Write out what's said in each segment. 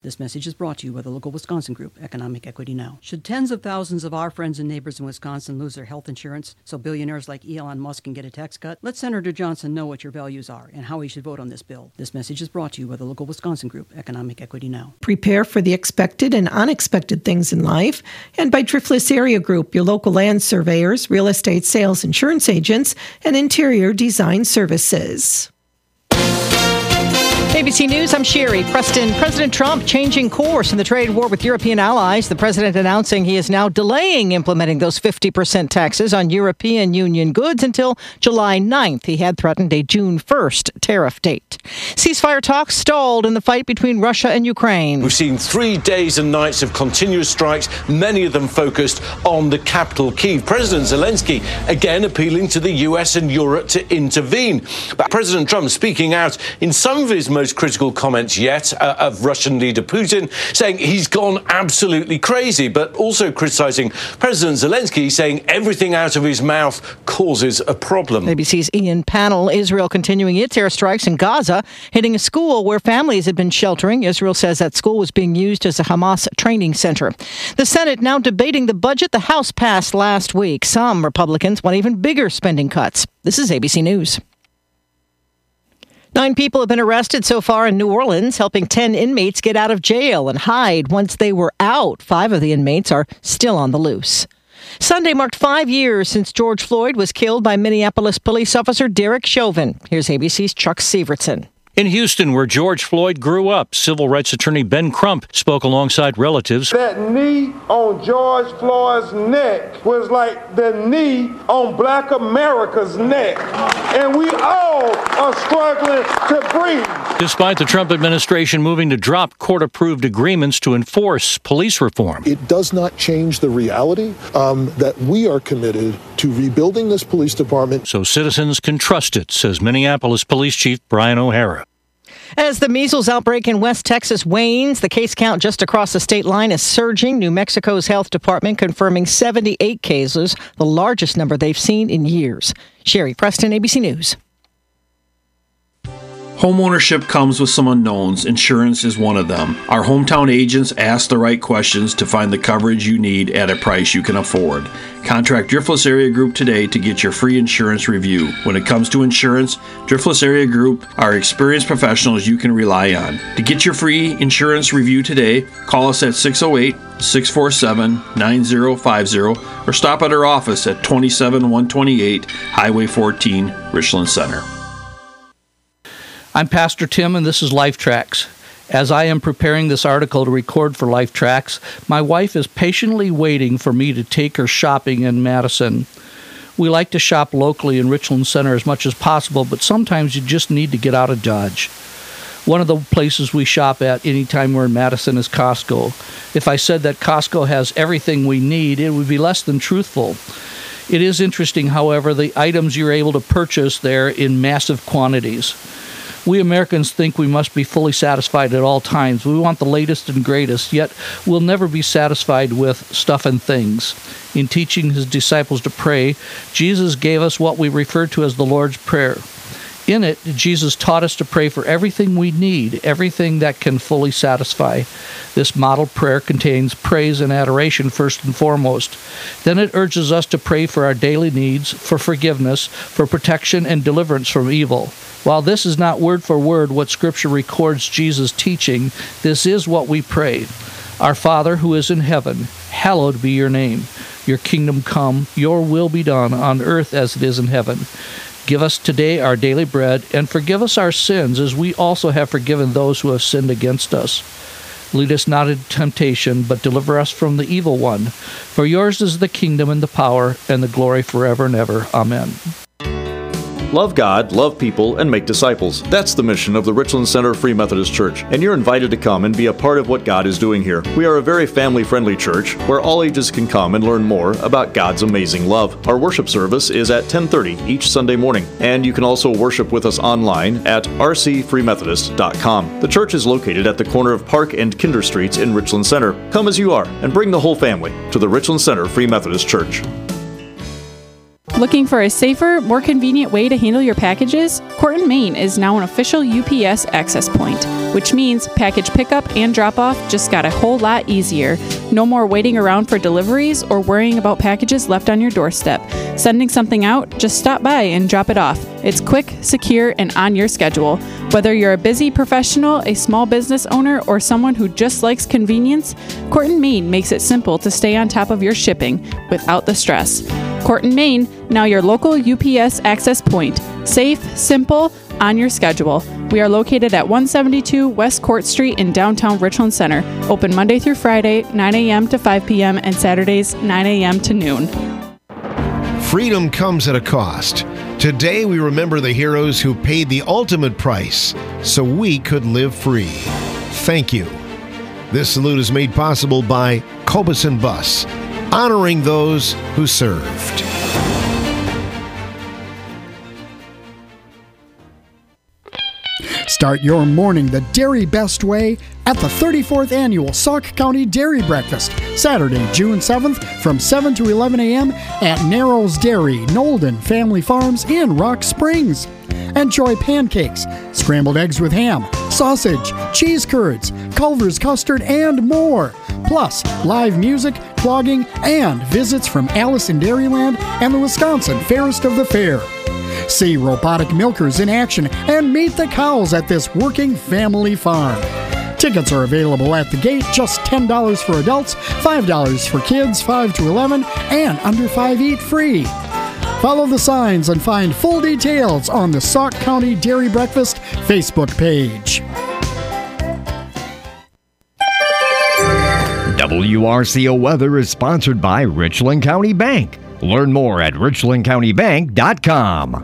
This message is brought to you by the local Wisconsin group, Economic Equity Now. Should tens of thousands of our friends and neighbors in Wisconsin lose their health insurance so billionaires like Elon Musk can get a tax cut? Let Senator Johnson know what your values are and how he should vote on this bill. This message is brought to you by the local Wisconsin group, Economic Equity Now. Prepare for the expected and unexpected things in life, and by Driftless Area Group, your local land surveyors, real estate sales, insurance agents, and interior design services. ABC News, I'm Sherry Preston. President Trump changing course in the trade war with European allies. The president announcing he is now delaying implementing those 50% taxes on European Union goods until July 9th. He had threatened a June 1st tariff date. Ceasefire talks stalled in the fight between Russia and Ukraine. We've seen 3 days and nights of continuous strikes, many of them focused on the capital, Kyiv. President Zelensky again appealing to the US and Europe to intervene. But President Trump speaking out in some of his most critical comments yet of Russian leader Putin, saying he's gone absolutely crazy, but also criticizing President Zelensky, saying everything out of his mouth causes a problem. ABC's Ian Pannell. Israel continuing its airstrikes in Gaza, hitting a school where families had been sheltering. Israel says that school was being used as a Hamas training center. The Senate now debating the budget the House passed last week. Some Republicans want even bigger spending cuts. This is ABC News. 9 people have been arrested so far in New Orleans, helping 10 inmates get out of jail and hide once they were out. 5 of the inmates are still on the loose. Sunday marked 5 years since George Floyd was killed by Minneapolis police officer Derek Chauvin. Here's ABC's Chuck Severson. In Houston, where George Floyd grew up, civil rights attorney Ben Crump spoke alongside relatives. That knee on George Floyd's neck was like the knee on Black America's neck. And we all are struggling to breathe. Despite the Trump administration moving to drop court-approved agreements to enforce police reform. It does not change the reality that we are committed to rebuilding this police department. So citizens can trust it, says Minneapolis Police Chief Brian O'Hara. As the measles outbreak in West Texas wanes, the case count just across the state line is surging. New Mexico's health department confirming 78 cases, the largest number they've seen in years. Sherry Preston, ABC News. Homeownership comes with some unknowns. Insurance is one of them. Our hometown agents ask the right questions to find the coverage you need at a price you can afford. Contact Driftless Area Group today to get your free insurance review. When it comes to insurance, Driftless Area Group are experienced professionals you can rely on. To get your free insurance review today, call us at 608-647-9050 or stop at our office at 27128 Highway 14, Richland Center. I'm Pastor Tim, and this is Life Tracks. As I am preparing this article to record for Life Tracks, my wife is patiently waiting for me to take her shopping in Madison. We like to shop locally in Richland Center as much as possible, but sometimes you just need to get out of Dodge. One of the places we shop at anytime we're in Madison is Costco. If I said that Costco has everything we need, it would be less than truthful. It is interesting, however, the items you're able to purchase there in massive quantities. We Americans think we must be fully satisfied at all times. We want the latest and greatest, yet we'll never be satisfied with stuff and things. In teaching his disciples to pray, Jesus gave us what we refer to as the Lord's Prayer. In it, Jesus taught us to pray for everything we need, everything that can fully satisfy. This model prayer contains praise and adoration first and foremost. Then it urges us to pray for our daily needs, for forgiveness, for protection and deliverance from evil. While this is not word for word what Scripture records Jesus teaching, this is what we pray. Our Father who is in heaven, hallowed be your name. Your kingdom come, your will be done on earth as it is in heaven. Give us today our daily bread, and forgive us our sins as we also have forgiven those who have sinned against us. Lead us not into temptation, but deliver us from the evil one. For yours is the kingdom and the power and the glory forever and ever. Amen. Love God, love people, and make disciples. That's the mission of the Richland Center Free Methodist Church, and you're invited to come and be a part of what God is doing here. We are a very family-friendly church where all ages can come and learn more about God's amazing love. Our worship service is at 10:30 each Sunday morning, and you can also worship with us online at rcfreemethodist.com. The church is located at the corner of Park and Kinder Streets in Richland Center. Come as you are and bring the whole family to the Richland Center Free Methodist Church. Looking for a safer, more convenient way to handle your packages? Corton, Maine is now an official UPS access point, which means package pickup and drop-off just got a whole lot easier. No more waiting around for deliveries or worrying about packages left on your doorstep. Sending something out? Just stop by and drop it off. It's quick, secure, and on your schedule. Whether you're a busy professional, a small business owner, or someone who just likes convenience, Corton, Maine makes it simple to stay on top of your shipping without the stress. Corton, Maine, now your local UPS access point. Safe, simple, on your schedule. We are located at 172 West Court Street in downtown Richland Center. Open Monday through Friday, 9 a.m. to 5 p.m. and Saturdays, 9 a.m. to noon. Freedom comes at a cost. Today we remember the heroes who paid the ultimate price so we could live free. Thank you. This salute is made possible by Cobeson Bus, honoring those who served. Start your morning the Dairy Best way at the 34th Annual Sauk County Dairy Breakfast, Saturday, June 7th from 7 to 11 a.m. at Narrows Dairy, Nolden Family Farms in Rock Springs. Enjoy pancakes, scrambled eggs with ham, sausage, cheese curds, Culver's custard, and more. Plus, live music, blogging, and visits from Alice in Dairyland and the Wisconsin Fairest of the Fair. See robotic milkers in action and meet the cows at this working family farm. Tickets are available at the gate, just $10 for adults, $5 for kids 5 to 11, and under 5 eat free. Follow the signs and find full details on the Sauk County Dairy Breakfast Facebook page. WRCO Weather is sponsored by Richland County Bank. Learn more at richlandcountybank.com.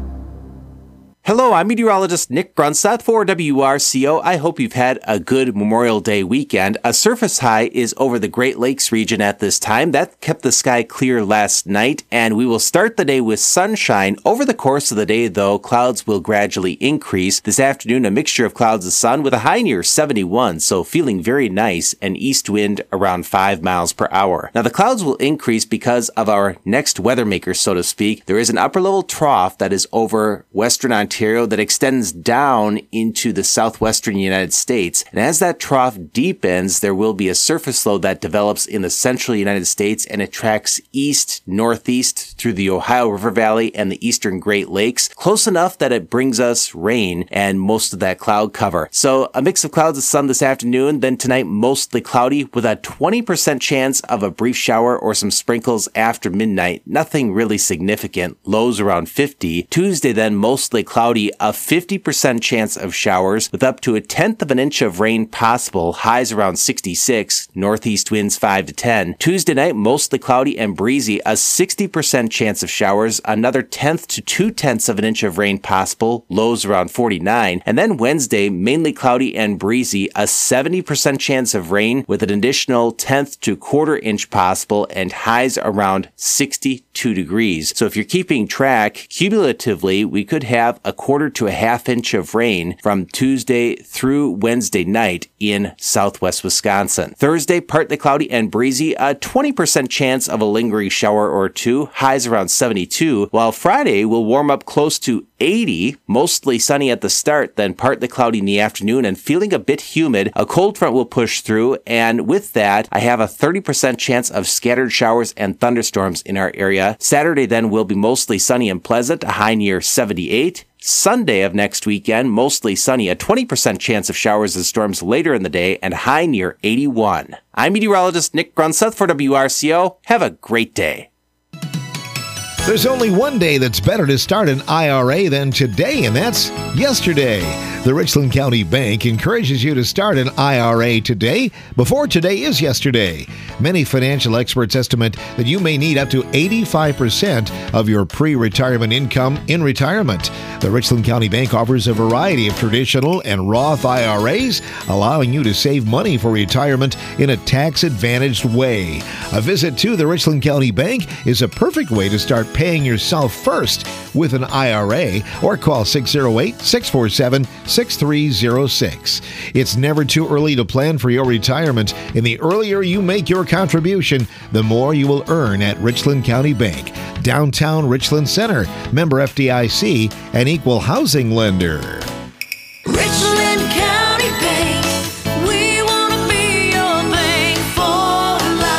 Hello, I'm meteorologist Nick Grunstadt for WRCO. I hope you've had a good Memorial Day weekend. A surface high is over the Great Lakes region at this time. That kept the sky clear last night, and we will start the day with sunshine. Over the course of the day, though, clouds will gradually increase. This afternoon, a mixture of clouds and sun with a high near 71, so feeling very nice, and east wind around 5 miles per hour. Now, the clouds will increase because of our next weather maker, so to speak. There is an upper-level trough that is over western Ontario that extends down into the southwestern United States. And as that trough deepens, there will be a surface low that develops in the central United States, and it tracks east-northeast through the Ohio River Valley and the eastern Great Lakes, close enough that it brings us rain and most of that cloud cover. So a mix of clouds and sun this afternoon, then tonight mostly cloudy with a 20% chance of a brief shower or some sprinkles after midnight. Nothing really significant. Lows around 50. Tuesday then mostly cloudy, a 50% chance of showers with up to 1/10 of an inch of rain possible, highs around 66, northeast winds 5 to 10. Tuesday night, mostly cloudy and breezy, a 60% chance of showers, another 1/10 to 2/10 of an inch of rain possible, lows around 49. And then Wednesday, mainly cloudy and breezy, a 70% chance of rain with an additional 1/10 to 1/4 inch possible, and highs around 62 degrees. So if you're keeping track, cumulatively, we could have a 1/4 to 1/2 inch of rain from Tuesday through Wednesday night in southwest Wisconsin. Thursday, partly cloudy and breezy, a 20% chance of a lingering shower or two, highs around 72, while Friday will warm up close to 80, mostly sunny at the start, then partly cloudy in the afternoon and feeling a bit humid. A cold front will push through, and with that, I have a 30% chance of scattered showers and thunderstorms in our area. Saturday then will be mostly sunny and pleasant, a high near 78. Sunday of next weekend, mostly sunny, a 20% chance of showers and storms later in the day, and high near 81. I'm meteorologist Nick Grunstadt for WRCO. Have a great day. There's only one day that's better to start an IRA than today, and that's yesterday. The Richland County Bank encourages you to start an IRA today before today is yesterday. Many financial experts estimate that you may need up to 85% of your pre-retirement income in retirement. The Richland County Bank offers a variety of traditional and Roth IRAs, allowing you to save money for retirement in a tax-advantaged way. A visit to the Richland County Bank is a perfect way to start paying yourself first with an IRA, or call 608-647-6306. It's never too early to plan for your retirement, and the earlier you make your contribution, the more you will earn at Richland County Bank, downtown Richland Center, member FDIC, and equal housing lender. Richland County Bank, we want to be your bank for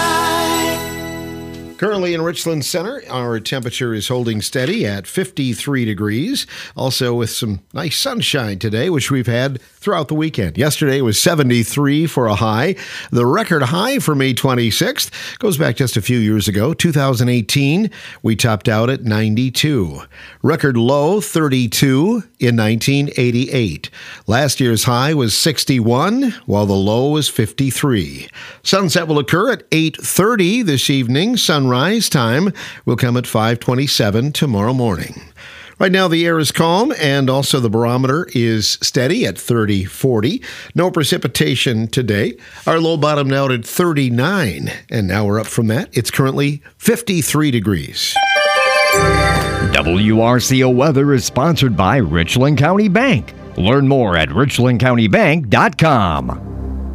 life. Currently in Richland Center, our temperature is holding steady at 53 degrees. Also with some nice sunshine today, which we've had throughout the weekend. Yesterday was 73 for a high. The record high for May 26th goes back just a few years ago, 2018. We topped out at 92. Record low, 32 in 1988. Last year's high was 61, while the low was 53. Sunset will occur at 8:30 this evening. Sunrise time will come at 5:27 tomorrow morning. Right now, the air is calm, and also the barometer is steady at 30-40. No precipitation today. Our low bottomed out at 39, and now we're up from that. It's currently 53 degrees. WRCO weather is sponsored by Richland County Bank. Learn more at richlandcountybank.com.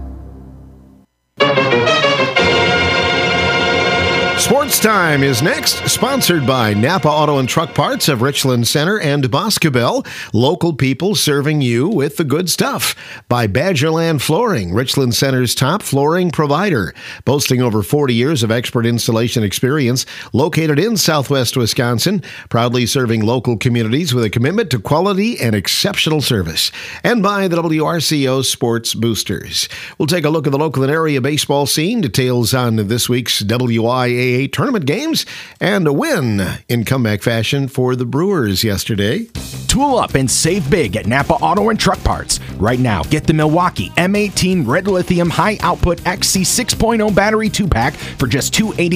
Sports Time is next, sponsored by Napa Auto and Truck Parts of Richland Center and Boscobel, local people serving you with the good stuff. By Badgerland Flooring, Richland Center's top flooring provider, boasting over 40 years of expert installation experience, located in southwest Wisconsin, proudly serving local communities with a commitment to quality and exceptional service. And by the WRCO Sports Boosters. We'll take a look at the local and area baseball scene, details on this week's WIAA tournament games, and a win in comeback fashion for the Brewers yesterday. Tool up and save big at Napa Auto and Truck Parts. Right now, get the Milwaukee M18 Red Lithium High Output XC 6.0 Battery 2-pack for just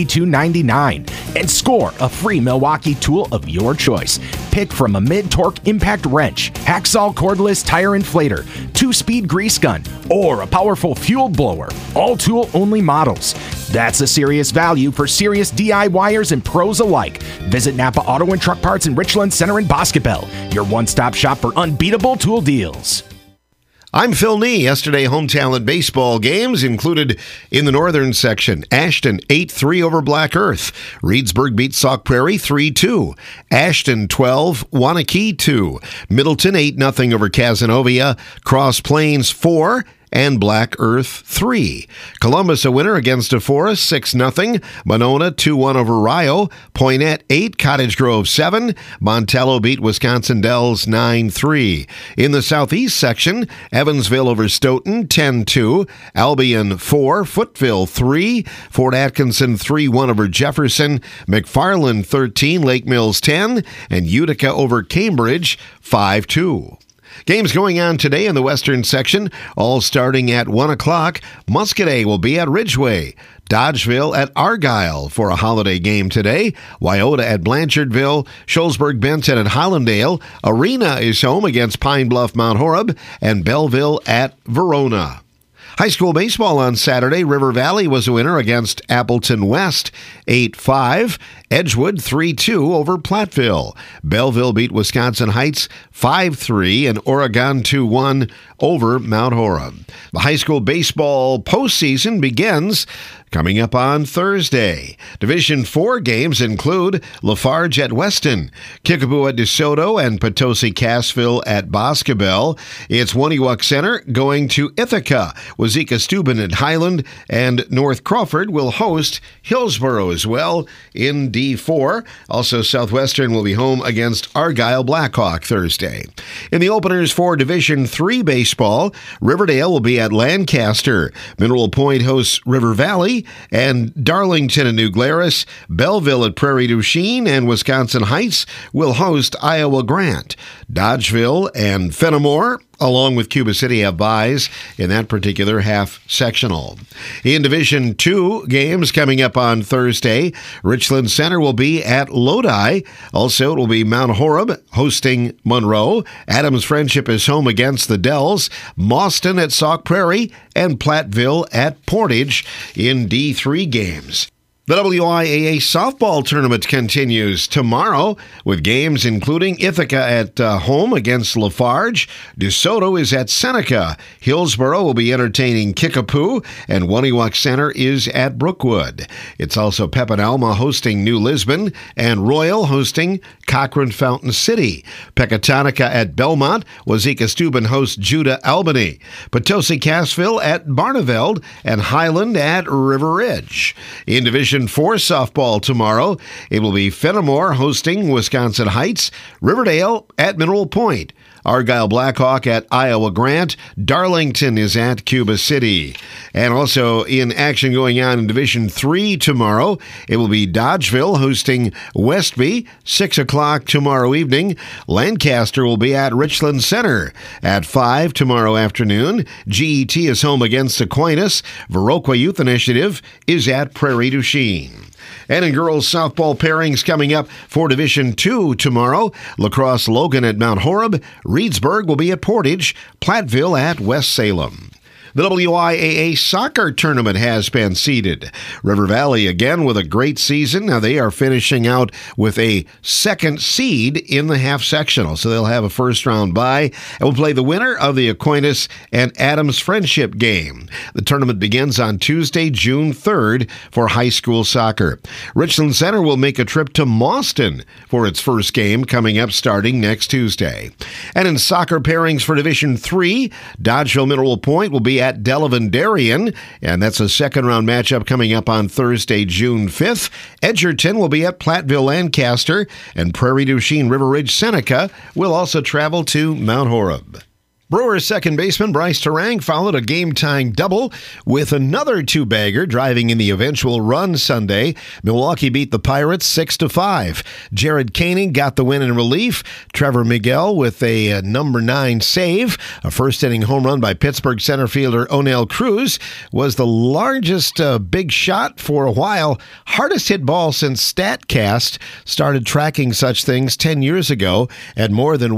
$282.99 and score a free Milwaukee tool of your choice. Pick from a mid-torque impact wrench, hacksaw cordless tire inflator, 2-speed grease gun, or a powerful fuel blower. All tool-only models. That's a serious value for serious DIYers and pros alike. Visit Napa Auto and Truck Parts in Richland Center and Boscobel, your one-stop shop for unbeatable tool deals. I'm Phil Nee. Yesterday, home talent baseball games included in the northern section. Ashton 8-3 over Black Earth. Reedsburg beat Sauk Prairie 3-2. Ashton 12, Waunakee 2. Middleton 8-0 over Cazenovia. Cross Plains 4. And Black Earth 3. Columbus a winner against DeForest 6-0. Monona 2-1 over Rio. Poinet 8, Cottage Grove 7. Montello beat Wisconsin Dells 9-3. In the southeast section, Evansville over Stoughton 10-2. Albion 4, Footville 3. Fort Atkinson 3-1 over Jefferson. McFarland 13, Lake Mills 10. And Utica over Cambridge 5-2. Games going on today in the western section, all starting at 1 o'clock. Muscadet will be at Ridgeway. Dodgeville at Argyle for a holiday game today. Wyoda at Blanchardville. Shullsburg-Benton at Hollandale. Arena is home against Pine Bluff Mount Horeb. And Belleville at Verona. High school baseball on Saturday. River Valley was a winner against Appleton West 8-5. Edgewood 3-2 over Platteville. Belleville beat Wisconsin Heights 5-3 and Oregon 2-1 over Mount Horeb. The high school baseball postseason begins coming up on Thursday. Division 4 games include Lafarge at Weston, Kickapoo at DeSoto, and Potosi-Cassville at Boscobel. It's Waniwak Center going to Ithaca. Wazeeka-Steuben at Highland, and North Crawford will host Hillsboro as well in D4. Also, Southwestern will be home against Argyle Blackhawk Thursday. In the openers for Division 3 baseball, Riverdale will be at Lancaster. Mineral Point hosts River Valley, and Darlington and New Glarus. Belleville at Prairie du Chien, and Wisconsin Heights will host Iowa Grant. Dodgeville and Fenimore, along with Cuba City, have byes in that particular half-sectional. In Division 2 games coming up on Thursday, Richland Center will be at Lodi. Also, it will be Mount Horeb hosting Monroe. Adams Friendship is home against the Dells. Mauston at Sauk Prairie, and Platteville at Portage in D3 games. The WIAA softball tournament continues tomorrow with games including Ithaca at home against Lafarge. DeSoto is at Seneca. Hillsboro will be entertaining Kickapoo, and Waniwak Center is at Brookwood. It's also Pepanalma hosting New Lisbon, and Royal hosting Cochrane Fountain City. Pecatonica at Belmont. Wazeeka Steuben hosts Judah Albany. Potosi Cassville at Barneveld, and Highland at River Ridge. In Division 4 softball tomorrow, it will be Fenimore hosting Wisconsin Heights, Riverdale at Mineral Point, Argyle Blackhawk at Iowa Grant, Darlington is at Cuba City. And also in action going on in Division 3 tomorrow, it will be Dodgeville hosting Westby, 6 o'clock tomorrow evening. Lancaster will be at Richland Center at 5 tomorrow afternoon. GET is home against Aquinas. Viroqua Youth Initiative is at Prairie du Chien. And in girls softball pairings coming up for Division 2 tomorrow, Lacrosse Logan at Mount Horeb, Reedsburg will be at Portage, Platteville at West Salem. The WIAA soccer tournament has been seeded. River Valley again with a great season. Now they are finishing out with a second seed in the half sectional, so they'll have a first round bye and will play the winner of the Aquinas and Adams Friendship game. The tournament begins on Tuesday, June 3rd for high school soccer. Richland Center will make a trip to Mauston for its first game coming up starting next Tuesday. And in soccer pairings for Division 3, Dodgeville Mineral Point will be at Delavan Darien, and that's a second-round matchup coming up on Thursday, June 5th. Edgerton will be at Platteville Lancaster, and Prairie du Chien River Ridge Seneca will also travel to Mount Horeb. Brewers second baseman Bryce Terang followed a game-tying double with another two-bagger driving in the eventual run Sunday. Milwaukee beat the Pirates 6-5. Jared Koenig got the win in relief. Trevor Miguel with a number 9 save. A first-inning home run by Pittsburgh center fielder Onel Cruz was the largest big shot for a while. Hardest hit ball since StatCast started tracking such things 10 years ago at more than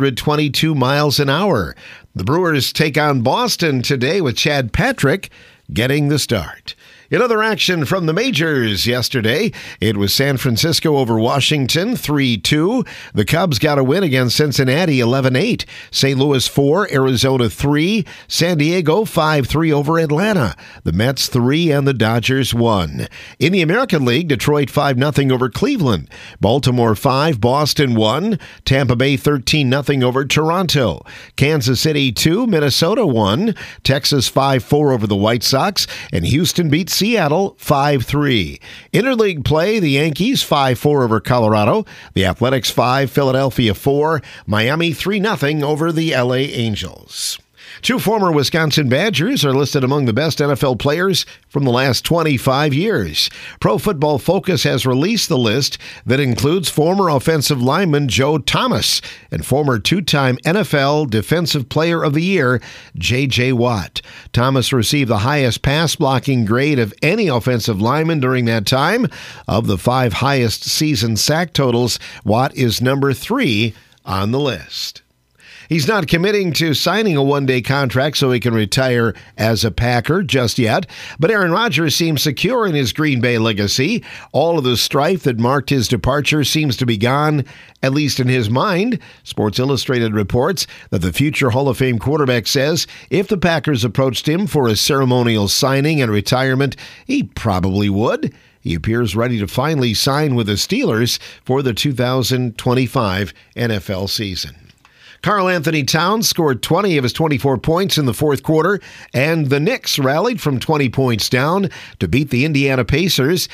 122 miles an hour. The Brewers take on Boston today with Chad Patrick getting the start. In other action from the majors yesterday, it was San Francisco over Washington 3-2. The Cubs got a win against Cincinnati 11-8. St. Louis 4, Arizona 3. San Diego 5-3 over Atlanta. The Mets 3 and the Dodgers 1. In the American League, Detroit 5-0 over Cleveland. Baltimore 5, Boston 1. Tampa Bay 13-0 over Toronto. Kansas City 2, Minnesota 1. Texas 5-4 over the White Sox. And Houston beat Seattle 5-3. Interleague play, the Yankees 5-4 over Colorado. The Athletics 5, Philadelphia 4. Miami 3-0 over the LA Angels. Two former Wisconsin Badgers are listed among the best NFL players from the last 25 years. Pro Football Focus has released the list that includes former offensive lineman Joe Thomas and former two-time NFL Defensive Player of the Year J.J. Watt. Thomas received the highest pass-blocking grade of any offensive lineman during that time. Of the 5 highest season sack totals, Watt is number 3 on the list. He's not committing to signing a one-day contract so he can retire as a Packer just yet, but Aaron Rodgers seems secure in his Green Bay legacy. All of the strife that marked his departure seems to be gone, at least in his mind. Sports Illustrated reports that the future Hall of Fame quarterback says if the Packers approached him for a ceremonial signing and retirement, he probably would. He appears ready to finally sign with the Steelers for the 2025 NFL season. Karl Anthony Towns scored 20 of his 24 points in the fourth quarter, and the Knicks rallied from 20 points down to beat the Indiana Pacers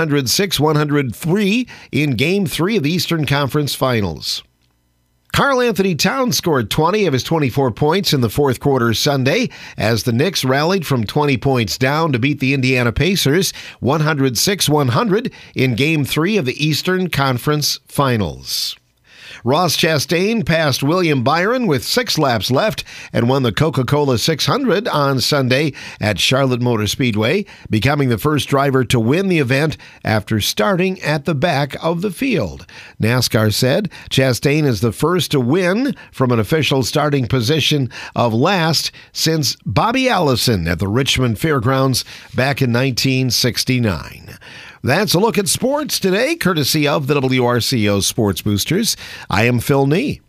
106-103 in Game 3 of the Eastern Conference Finals. Karl Anthony Towns scored 20 of his 24 points in the fourth quarter Sunday as the Knicks rallied from 20 points down to beat the Indiana Pacers 106-100 in Game 3 of the Eastern Conference Finals. Ross Chastain passed William Byron with 6 laps left and won the Coca-Cola 600 on Sunday at Charlotte Motor Speedway, becoming the first driver to win the event after starting at the back of the field. NASCAR said Chastain is the first to win from an official starting position of last since Bobby Allison at the Richmond Fairgrounds back in 1969. That's a look at sports today, courtesy of the WRCO Sports Boosters. I am Phil Nee.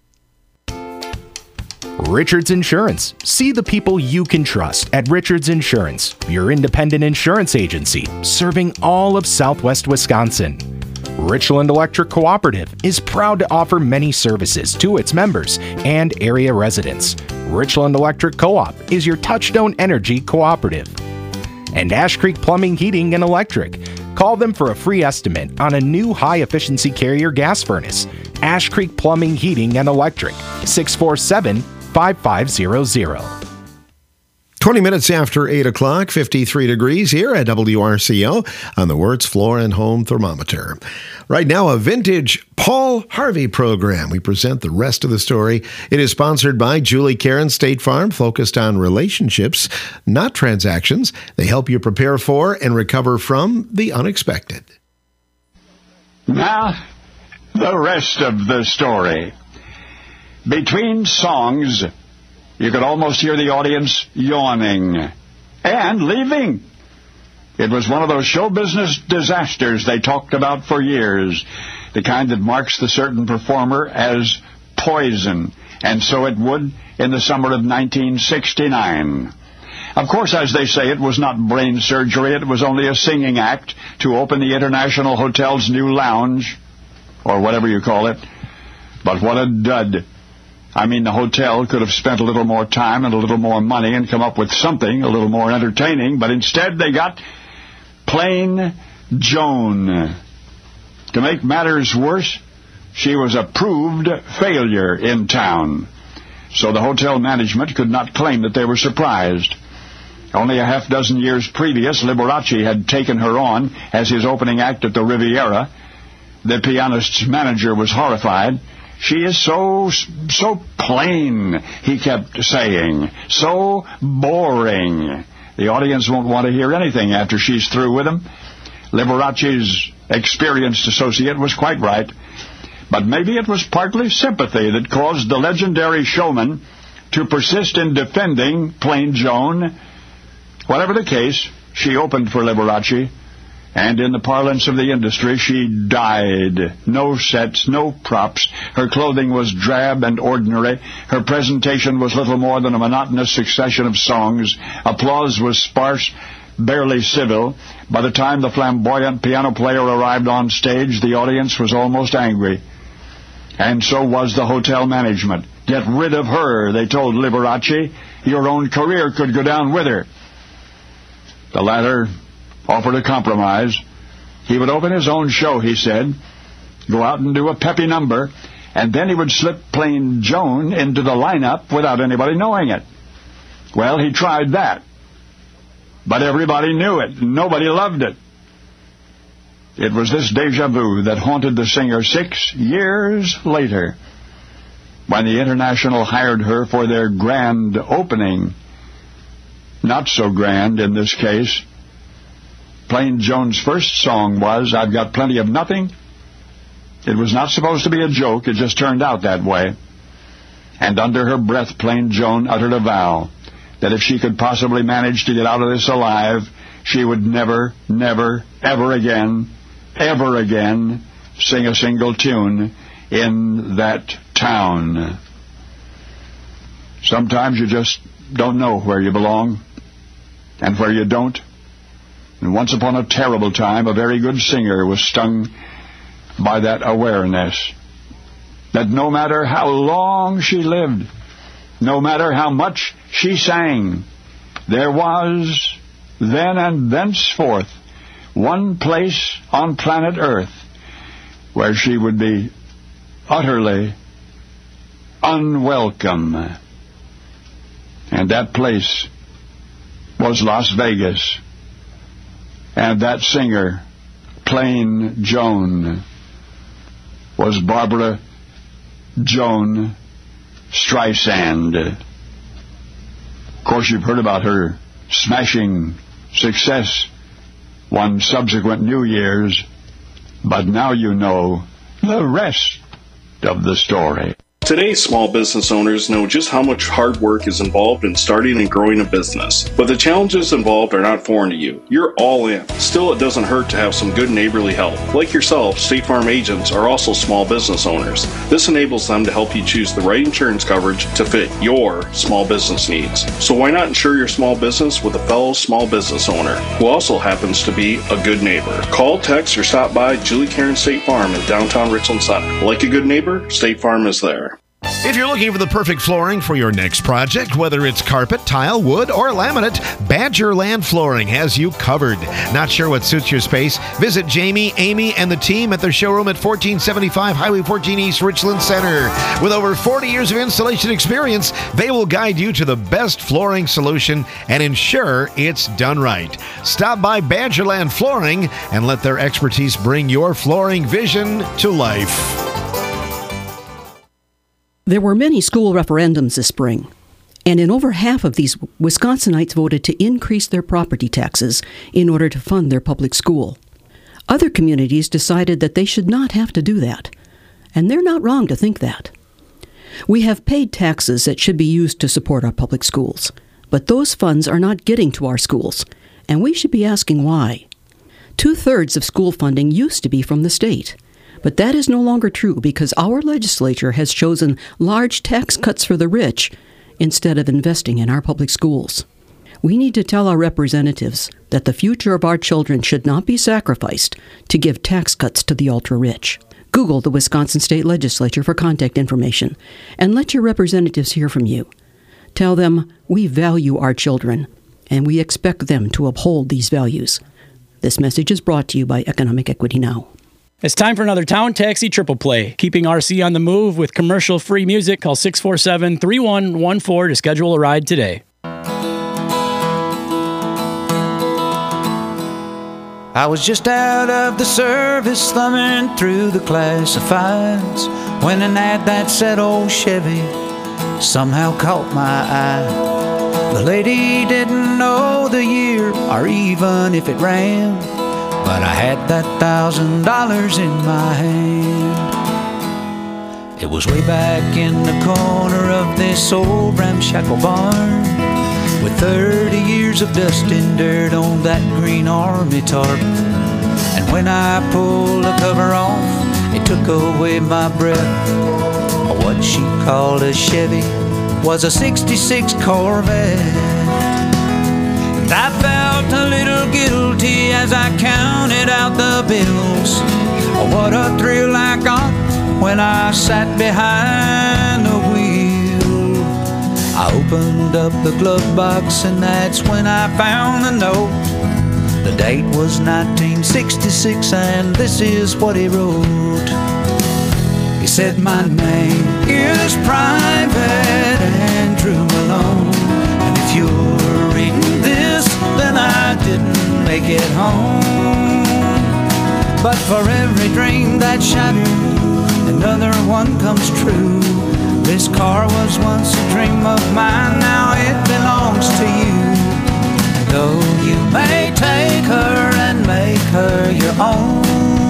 Richards Insurance. See the people you can trust at Richards Insurance, your independent insurance agency serving all of Southwest Wisconsin. Richland Electric Cooperative is proud to offer many services to its members and area residents. Richland Electric Co-op is your Touchstone Energy cooperative. And Ash Creek Plumbing, Heating, and Electric. Call them for a free estimate on a new high-efficiency Carrier gas furnace. Ash Creek Plumbing, Heating, and Electric, 647-5500. 20 minutes after 8 o'clock, 53 degrees here at WRCO on the Wirtz Floor and Home Thermometer. Right now, a vintage Paul Harvey program. We present the rest of the story. It is sponsored by Julie Karen State Farm, focused on relationships, not transactions. They help you prepare for and recover from the unexpected. Now, the rest of the story. Between songs, you could almost hear the audience yawning and leaving. It was one of those show business disasters they talked about for years, the kind that marks the certain performer as poison, and so it would in the summer of 1969. Of course, as they say, it was not brain surgery. It was only a singing act to open the International Hotel's new lounge, or whatever you call it. But what a dud. I mean, the hotel could have spent a little more time and a little more money and come up with something a little more entertaining, but instead they got Plain Joan. To make matters worse, she was a proved failure in town, so the hotel management could not claim that they were surprised. Only a half dozen years previous, Liberace had taken her on as his opening act at the Riviera. The pianist's manager was horrified. She is so plain, he kept saying. So boring. The audience won't want to hear anything after she's through with them. Liberace's experienced associate was quite right. But maybe it was partly sympathy that caused the legendary showman to persist in defending Plain Joan. Whatever the case, she opened for Liberace. And in the parlance of the industry, she died. No sets, no props. Her clothing was drab and ordinary. Her presentation was little more than a monotonous succession of songs. Applause was sparse, barely civil. By the time the flamboyant piano player arrived on stage, the audience was almost angry. And so was the hotel management. Get rid of her, they told Liberace. Your own career could go down with her. The latter offered a compromise. He would open his own show, he said, go out and do a peppy number, and then he would slip Plain Joan into the lineup without anybody knowing it. Well, he tried that. But everybody knew it. Nobody loved it. It was this deja vu that haunted the singer 6 years later, when the International hired her for their grand opening. Not so grand in this case. Plain Joan's first song was I've Got Plenty of Nothing. It was not supposed to be a joke. It just turned out that way. And under her breath, Plain Joan uttered a vow that if she could possibly manage to get out of this alive, she would never, never, ever again sing a single tune in that town. Sometimes you just don't know where you belong and where you don't. And once upon a terrible time, a very good singer was stung by that awareness that no matter how long she lived, no matter how much she sang, there was then and thenceforth one place on planet Earth where she would be utterly unwelcome. And that place was Las Vegas. And that singer, Plain Joan, was Barbara Joan Streisand. Of course, you've heard about her smashing success one subsequent New Year's, but now you know the rest of the story. Today's small business owners know just how much hard work is involved in starting and growing a business. But the challenges involved are not foreign to you. You're all in. Still, it doesn't hurt to have some good neighborly help. Like yourself, State Farm agents are also small business owners. This enables them to help you choose the right insurance coverage to fit your small business needs. So why not insure your small business with a fellow small business owner who also happens to be a good neighbor? Call, text, or stop by Julie Karen State Farm in downtown Richland Center. Like a good neighbor, State Farm is there. If you're looking for the perfect flooring for your next project, whether it's carpet, tile, wood, or laminate, Badgerland Flooring has you covered. Not sure what suits your space? Visit Jamie, Amy, and the team at their showroom at 1475 Highway 14 East, Richland Center. With over 40 years of installation experience, they will guide you to the best flooring solution and ensure it's done right. Stop by Badgerland Flooring and let their expertise bring your flooring vision to life. There were many school referendums this spring, and in over half of these, Wisconsinites voted to increase their property taxes in order to fund their public school. Other communities decided that they should not have to do that, and they're not wrong to think that. We have paid taxes that should be used to support our public schools, but those funds are not getting to our schools, and we should be asking why. 2/3 of school funding used to be from the state. But that is no longer true because our legislature has chosen large tax cuts for the rich instead of investing in our public schools. We need to tell our representatives that the future of our children should not be sacrificed to give tax cuts to the ultra-rich. Google the Wisconsin State Legislature for contact information and let your representatives hear from you. Tell them we value our children and we expect them to uphold these values. This message is brought to you by Economic Equity Now. It's time for another Town Taxi Triple Play. Keeping RC on the move with commercial-free music. Call 647-3114 to schedule a ride today. I was just out of the service, thumbing through the classifieds, when an ad that said old Chevy somehow caught my eye. The lady didn't know the year or even if it ran, but I had that $1,000 in my hand. It was way back in the corner of this old ramshackle barn, with 30 years of dust and dirt on that green army tarp. And when I pulled the cover off, it took away my breath. What she called a Chevy was a '66 Corvette. I felt a little guilty as I counted out the bills. What a thrill I got when I sat behind the wheel. I opened up the glove box and that's when I found the note. The date was 1966 and this is what he wrote. He said, my name is Private Andrew Malone, and if you're reading this, then I didn't make it home. But for every dream that shattered, another one comes true. This car was once a dream of mine, now it belongs to you. Though you may take her and make her your own,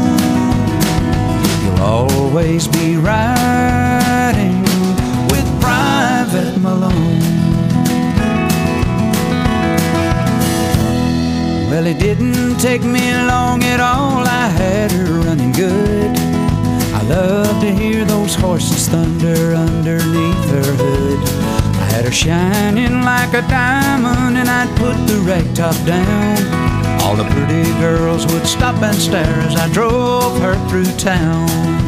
you'll always be riding with Private Malone. Well, it didn't take me long at all, I had her running good. I love to hear those horses thunder underneath her hood. I had her shining like a diamond and I'd put the rag top down. All the pretty girls would stop and stare as I drove her through town.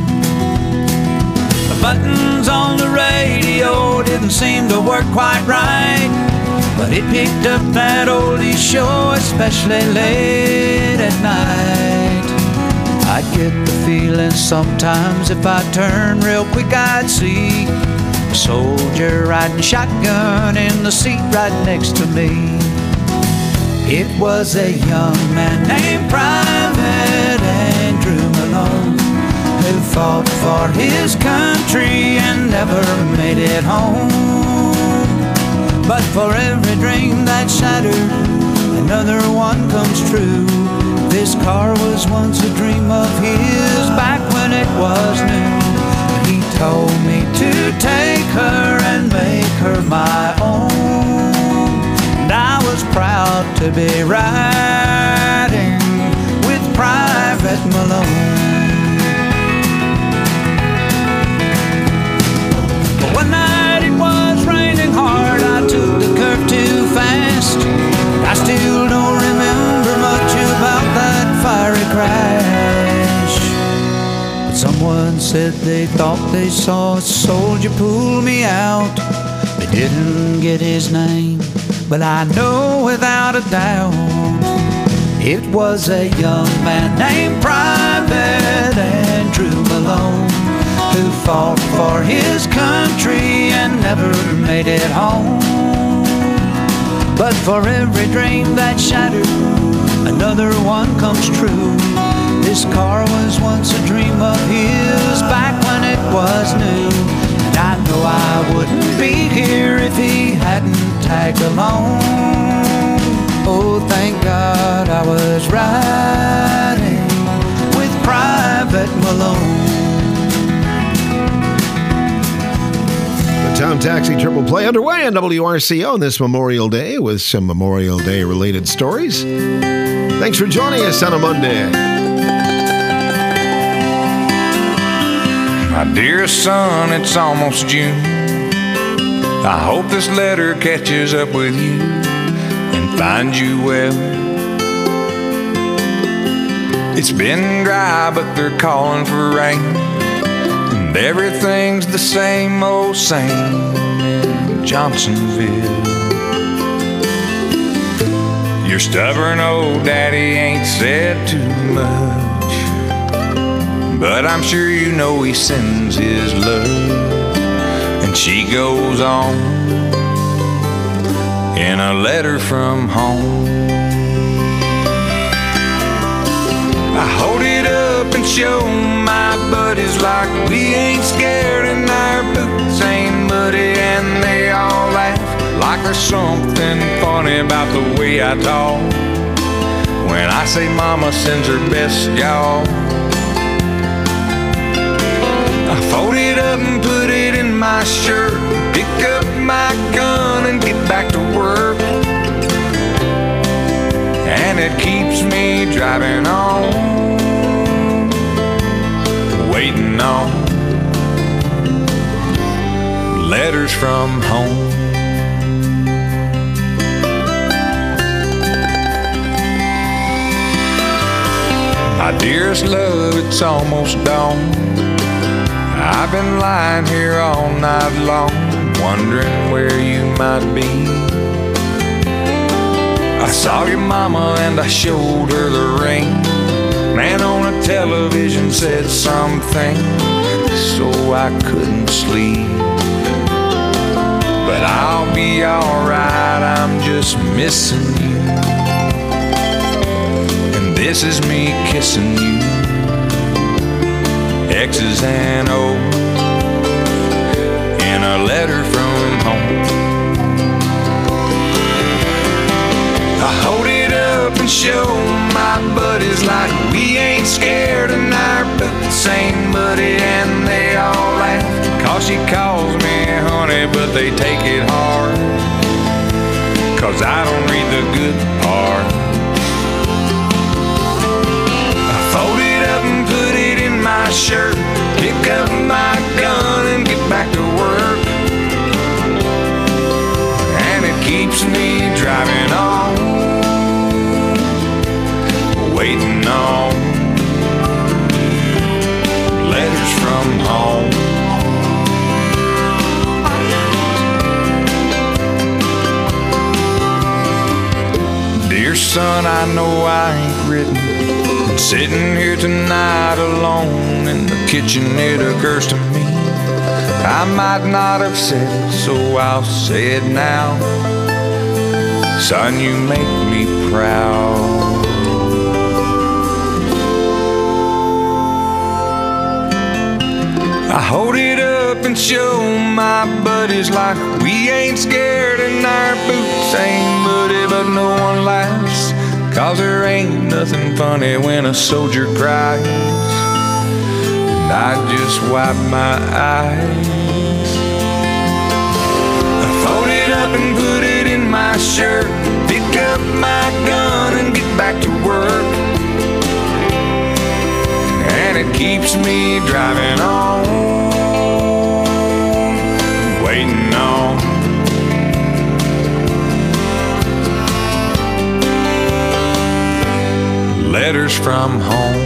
The buttons on the radio didn't seem to work quite right, but it picked up that oldie show, especially late at night. I'd get the feeling sometimes if I turned real quick I'd see a soldier riding shotgun in the seat right next to me. It was a young man named Private Andrew Malone, who fought for his country and never made it home. But for every dream that shattered, another one comes true. This car was once a dream of his back when it was new. He told me to take her and make her my own. And I was proud to be riding with Private Malone. But one night it was raining hard, I took the curve too fast. I still don't remember much about that fiery crash. But someone said they thought they saw a soldier pull me out. They didn't get his name, but I know without a doubt it was a young man named Private Andrew Malone, who fought for his country and never made it home. But for every dream that shattered, another one comes true. This car was once a dream of his back when it was new. And I know I wouldn't be here if he hadn't tagged along. Oh, thank God I was riding with Private Malone. Tom Taxi Triple Play underway on WRCO on this Memorial Day with some Memorial Day related stories. Thanks for joining us on a Monday. My dearest son, it's almost June. I hope this letter catches up with you and finds you well. It's been dry, but they're calling for rain. And everything's the same old same in Johnsonville. Your stubborn old daddy ain't said too much, but I'm sure you know he sends his love. And she goes on in a letter from home. I hold it up and show my buddies like we ain't scared and our boots ain't muddy, and they all laugh like there's something funny about the way I talk when I say mama sends her best, y'all. I fold it up and put it in my shirt, pick up my gun and get back to work. And it keeps me driving on, waiting on letters from home. My dearest love, it's almost dawn. I've been lying here all night long, wondering where you might be. I saw your mama and I showed her the ring. Man on a television said something, so I couldn't sleep. But I'll be alright, I'm just missing you. And this is me kissing you, X's and O's, in a letter from home. I hold it up and show my buddies like we ain't scared and our boots ain't muddy, and they all laugh cause she calls me honey, but they take it hard cause I don't read the good part. I fold it up and put it in my shirt, pick up my gun and get back to work. And it keeps me driving on, waiting on letters from home. Dear son, I know I ain't written, sitting here tonight alone in the kitchen, it occurs to me I might not have said it, so I'll say it now. Son, you make me proud. I hold it up and show my buddies like we ain't scared and our boots ain't muddy, but no one laughs cause there ain't nothing funny when a soldier cries. I just wipe my eyes. I fold it up and put it in my shirt, pick up my gun and get back to work. And it keeps me driving on, waiting on letters from home.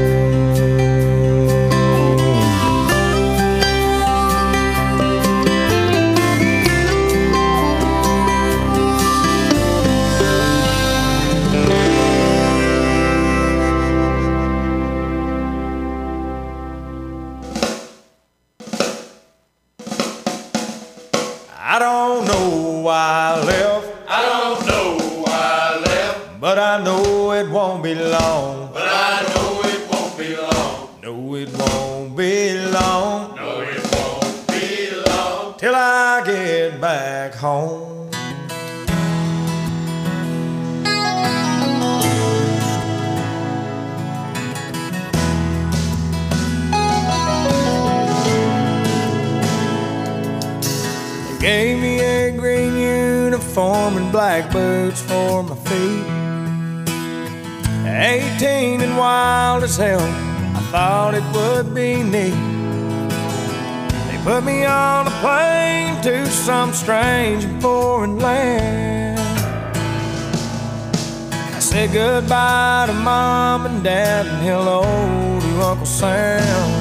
I don't know why I left. I don't know why I left. But I know it won't be long. But I know it won't be long. No, it won't be long. No, it won't be long. Till I get back home. Gave me a green uniform and black boots for my feet. 18 and wild as hell, I thought it would be neat. They put me on a plane to some strange and foreign land. I said goodbye to Mom and Dad and hello to Uncle Sam.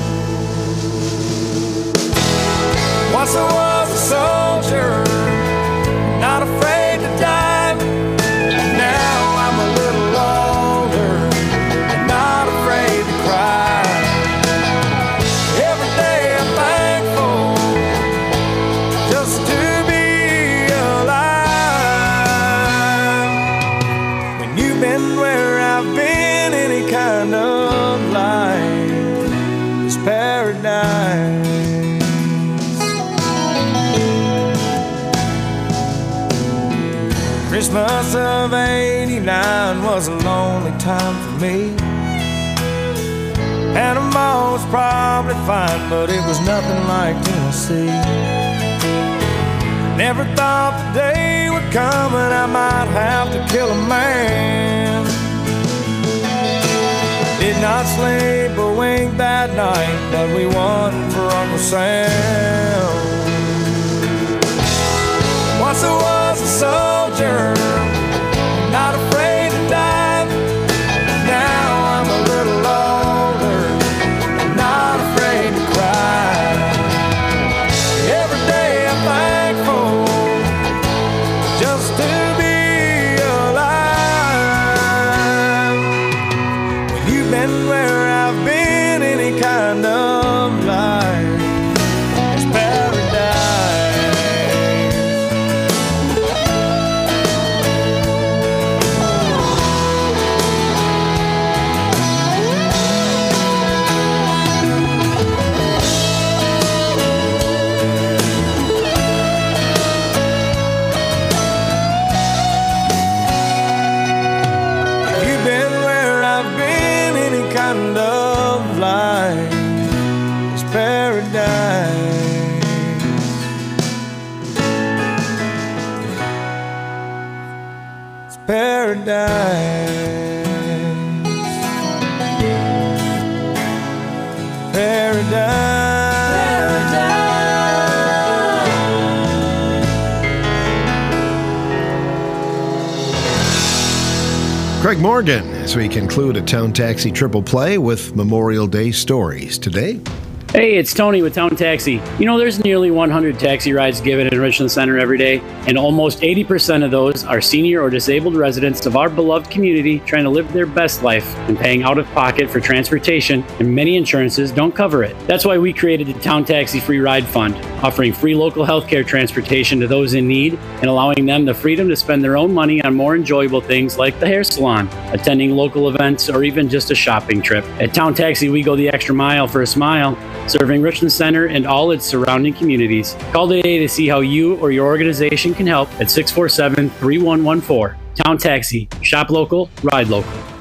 Once I was a soldier, not afraid to die. Now I'm a little older and not afraid to cry. Every day I'm thankful just to be alive. When you've been where I've been, any kind of life is paradise. Christmas of '89 was a lonely time for me. Panama was probably fine, but it was nothing like Tennessee. Never thought the day would come and I might have to kill a man. Did not sleep a wink that night, but we won for Uncle Sam. Once I was a soldier, not afraid to die. Now I'm a little older, not afraid to cry. Every day I'm thankful just to be alive. When you've been where I've been, any kind of life is paradise. Kind of life is paradise. It's paradise. Craig Morgan, as we conclude a Town Taxi Triple Play with Memorial Day stories today. Hey, it's Tony with Town Taxi. You know, there's nearly 100 taxi rides given in Richland Center every day, and almost 80% of those are senior or disabled residents of our beloved community trying to live their best life and paying out of pocket for transportation, and many insurances don't cover it. That's why we created the Town Taxi Free Ride Fund, offering free local healthcare transportation to those in need and allowing them the freedom to spend their own money on more enjoyable things like the hair salon, attending local events, or even just a shopping trip. At Town Taxi, we go the extra mile for a smile, serving Richland Center and all its surrounding communities. Call today to see how you or your organization can help at 647-3114. Town Taxi. Shop local, ride local.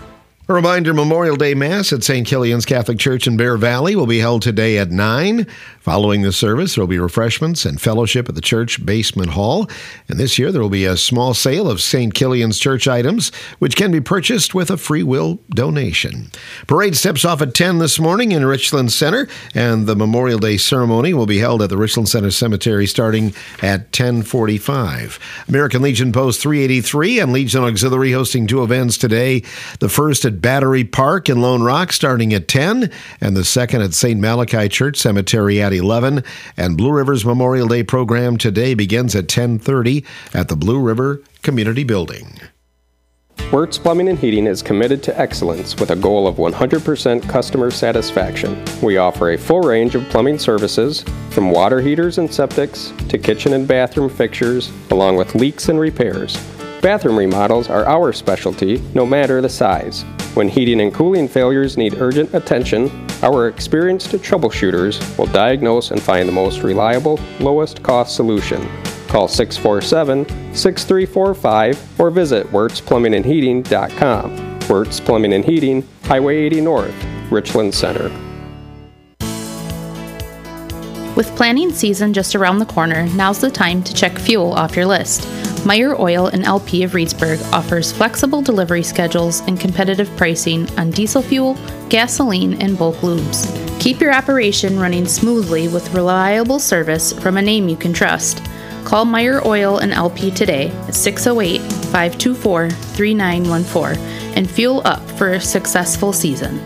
A reminder, Memorial Day Mass at St. Killian's Catholic Church in Bear Valley will be held today at 9. Following the service, there will be refreshments and fellowship at the church basement hall. And this year, there will be a small sale of St. Killian's church items, which can be purchased with a free will donation. Parade steps off at 10 this morning in Richland Center, and the Memorial Day ceremony will be held at the Richland Center Cemetery starting at 10:45. American Legion Post 383 and Legion Auxiliary hosting 2 events today. The first at Battery Park in Lone Rock starting at 10, and the second at St. Malachi Church Cemetery at 11. And Blue River's Memorial Day program today begins at 10:30 at the Blue River Community Building. Wirtz Plumbing and Heating is committed to excellence with a goal of 100% customer satisfaction. We offer a full range of plumbing services, from water heaters and septics to kitchen and bathroom fixtures, along with leaks and repairs. Bathroom remodels are our specialty, no matter the size. When heating and cooling failures need urgent attention, our experienced troubleshooters will diagnose and find the most reliable, lowest cost solution. Call 647-6345 or visit WirtzPlumbingandHeating.com. Wirtz Plumbing and Heating, Highway 80 North, Richland Center. With planning season just around the corner, now's the time to check fuel off your list. Meyer Oil and LP of Reedsburg offers flexible delivery schedules and competitive pricing on diesel fuel, gasoline, and bulk lubes. Keep your operation running smoothly with reliable service from a name you can trust. Call Meyer Oil and LP today at 608-524-3914 and fuel up for a successful season.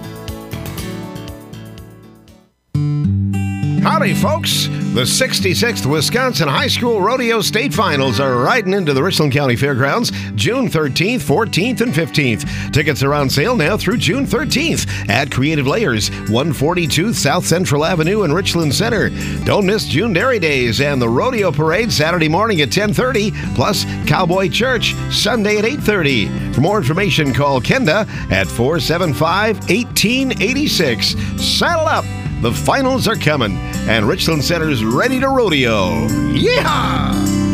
Howdy, folks. The 66th Wisconsin High School Rodeo State Finals are riding into the Richland County Fairgrounds June 13th, 14th, and 15th. Tickets are on sale now through June 13th at Creative Layers, 142 South Central Avenue in Richland Center. Don't miss June Dairy Days and the Rodeo Parade Saturday morning at 10:30, plus Cowboy Church Sunday at 8:30. For more information, call Kenda at 475-1886. Saddle up! The finals are coming, and Richland Center's ready to rodeo. Yeehaw!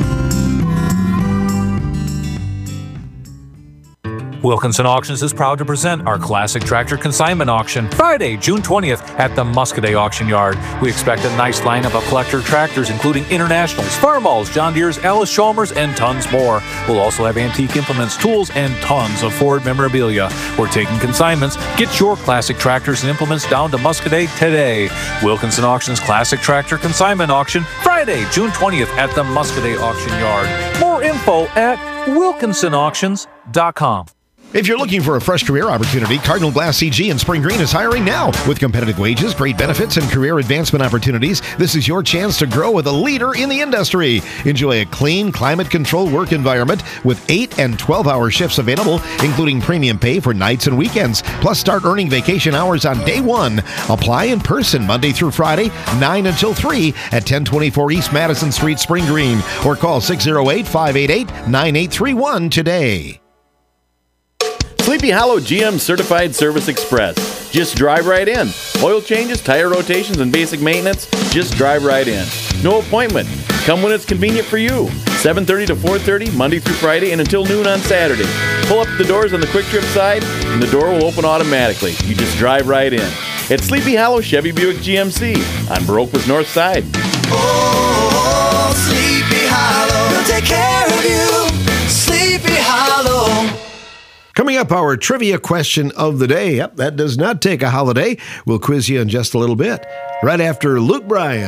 Wilkinson Auctions is proud to present our Classic Tractor Consignment Auction Friday, June 20th at the Muscoda Auction Yard. We expect a nice lineup of collector tractors, including Internationals, Farmalls, John Deere's, Alice Chalmers, and tons more. We'll also have antique implements, tools, and tons of Ford memorabilia. We're taking consignments. Get your classic tractors and implements down to Muscoda today. Wilkinson Auctions Classic Tractor Consignment Auction Friday, June 20th at the Muscoda Auction Yard. More info at wilkinsonauctions.com. If you're looking for a fresh career opportunity, Cardinal Glass CG in Spring Green is hiring now. With competitive wages, great benefits, and career advancement opportunities, this is your chance to grow with a leader in the industry. Enjoy a clean, climate-controlled work environment with 8 and 12-hour shifts available, including premium pay for nights and weekends. Plus, start earning vacation hours on day 1. Apply in person Monday through Friday, 9 until 3 at 1024 East Madison Street, Spring Green, or call 608-588-9831 today. Sleepy Hollow GM Certified Service Express. Just drive right in. Oil changes, tire rotations, and basic maintenance, just drive right in. No appointment. Come when it's convenient for you. 7:30 to 4:30, Monday through Friday, and until noon on Saturday. Pull up the doors on the Quick Trip side, and the door will open automatically. You just drive right in. It's Sleepy Hollow Chevy Buick GMC on Baroque's North Side. Oh, Sleepy Hollow, they'll take care of you. Sleepy Hollow. Coming up, our trivia question of the day. Yep, that does not take a holiday. We'll quiz you in just a little bit, right after Luke Bryan.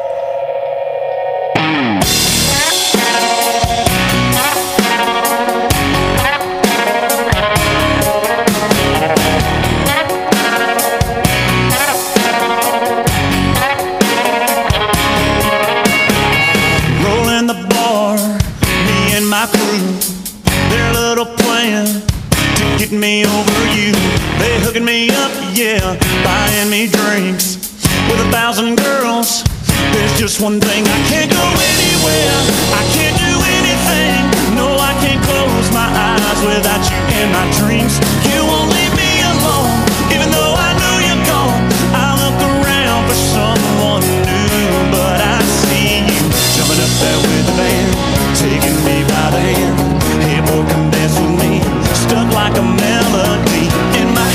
Rolling the bar, me and my crew, their little plan to get me over you. They hooking me up, yeah, buying me drinks with 1,000 girls. There's just one thing, I can't go anywhere, I can't do anything. No, I can't close my eyes without you in my dreams. You won't leave me alone, even though I know you're gone. I look around for someone new, but I see you jumping up there with the band, taking me by the hand. Hey boy, come dance with me, stuck like a melody in my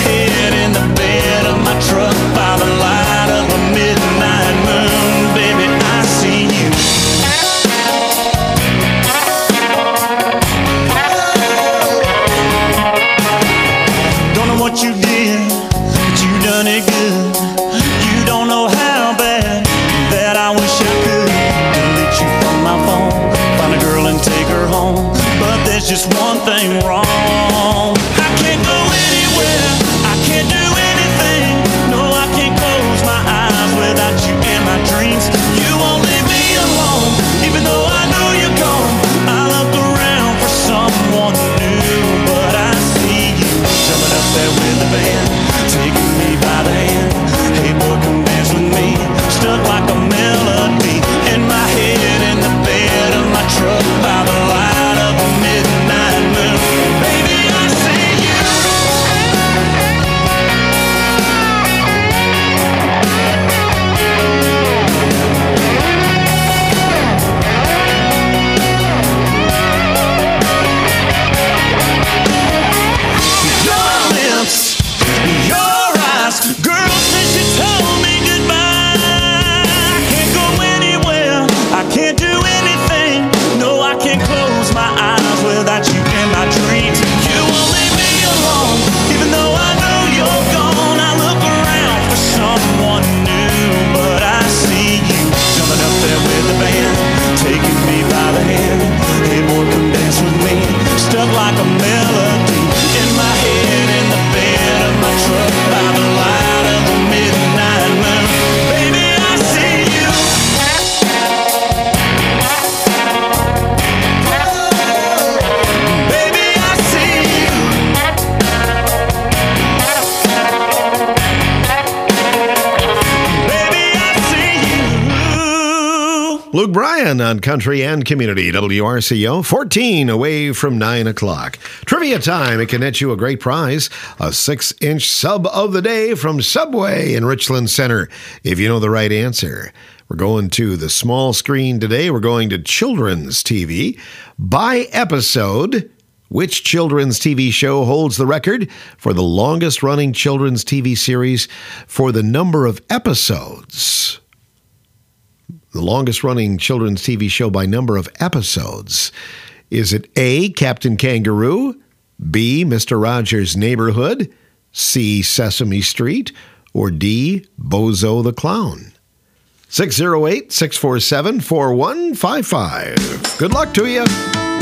what you did, but you done it good. You don't know how bad that I wish I could delete you from my phone, find a girl and take her home. But there's just one thing wrong. I can't go anywhere, I can't do anything. No, I can't close my eyes without you in my dreams. You won't leave me alone, even though I know you're gone. I look around for someone new, but I see you jumping up there with the band, taking me by the hand. Hey boy, come dance with me, stuck like a melody in my head, in the bed of my truck by the light of a midnight moon. Baby, I see you. Your lips, your eyes, girl, since you told me goodbye, I can't go anywhere, I can't do anything. No, I can't close my eyes without you in my dreams. You won't leave me alone, even though I know you're gone. I look around for someone new, but I see you jumping up there with the band, taking me by the hand. Hey boy, come dance with me, stuck like a melody in my head, in the bed of my truck by the light of the midnight moon. Baby, I see you. Baby, I see you. Baby, I see you. Luke Bryan on Country and Community, WRCO, 14 away from 9 o'clock. Trivia time. It can net you a great prize, a 6-inch sub of the day from Subway in Richland Center, if you know the right answer. We're going to the small screen today. We're going to children's TV. By episode, which children's TV show holds the record for the longest-running children's TV series for the number of episodes? The longest-running children's TV show by number of episodes. Is it A, Captain Kangaroo, B, Mr. Rogers' Neighborhood, C, Sesame Street, or D, Bozo the Clown? 608-647-4155. Good luck to you.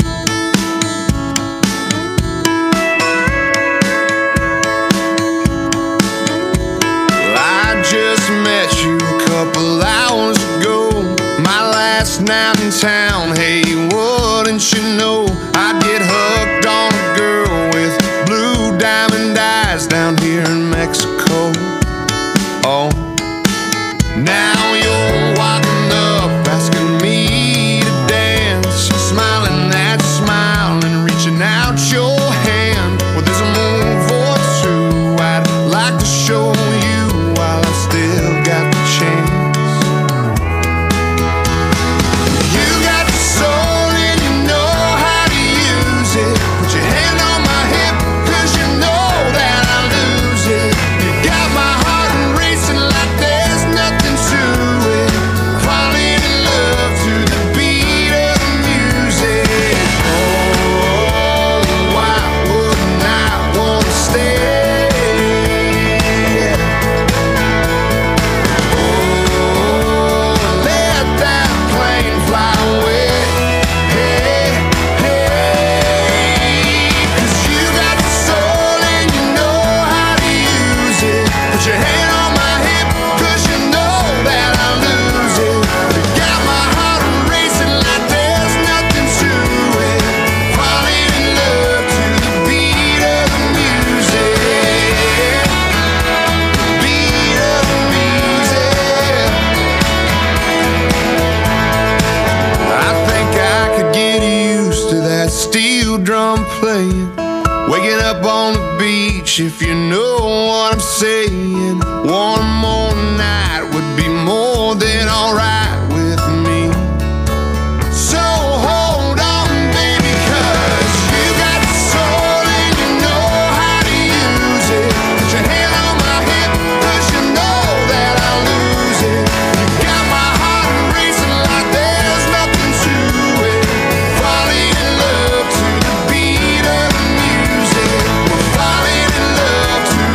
I just met you a couple hours ago, my last night in town. Hey, wouldn't you know I'd get hooked on a girl with blue diamond eyes down here in Mexico. Oh, now you're walking up asking me to dance, smiling that smile and reaching out your hand. Well, there's a move or two I'd like to show you while I still got the chance. You got the soul and you know how to use it. Put your hand on my hip, 'cause you know that I lose it. You got my heart racing like there's nothing to it. Falling in love to the beat of the music. Oh, why wouldn't I want to stay? Oh, let that plane fly away. Hey, hey, 'cause you got the soul and you know how to use it. Put your hand on my hip, 'cause you know that I lose it. You got my heart racing like there's nothing to it. Falling in love to the beat of the music. Beat of the music. I think I could get used to that steel drum playing, waking up on the beach, if you know what I'm saying. One more night would be more than alright with me. So hold on, baby, 'cause you got the soul and you know how to use it. Put your hand on my hip, 'cause you know that I lose it. You got my heart racing like there's nothing to it. Falling in love to the beat of the music. We're falling in love to